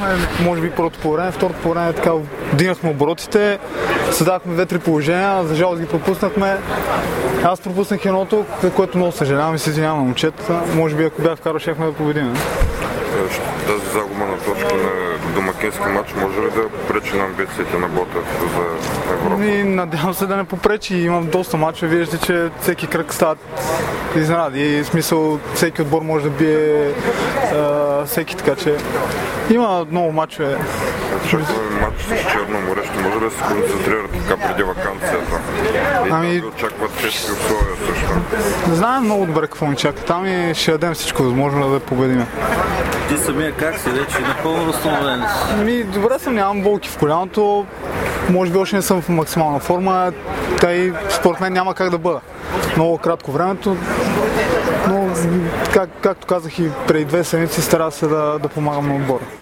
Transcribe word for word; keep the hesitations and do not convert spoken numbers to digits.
бяхме, може би, първото по време, второто по време така вдигнахме оборотите, създахме две-три положения, за жалост ги пропуснахме. Аз пропуснах едното, което много съжалявам и се извинявам на момчетата. Може би ако бях вкарал, щяхме да победим. Тази загуба на точки на домакински матч може ли да попречи на амбициите на Ботев за Европа? И надявам се да не попречи. Имам доста мачове, виждате, че всеки кръг стават изненади. И в смисъл всеки отбор може да бие а, всеки, така че има много мачове. Очакваме матч с Черно море, ще може да се концентрират така преди ваканцията? И ами... да очакват тежки условия също? Не знаем много добре какво ни чака. Там и ще дадем всичко възможно да победим. Ти самия как си вече? Напълно възстановен си? Ми, добре съм, нямам болки в коляното. Може би още не съм в максимална форма. Тъй според мен няма как да бъда. Много кратко времето, но как, както казах и преди две седмици, стара се да, да помагам на отбора.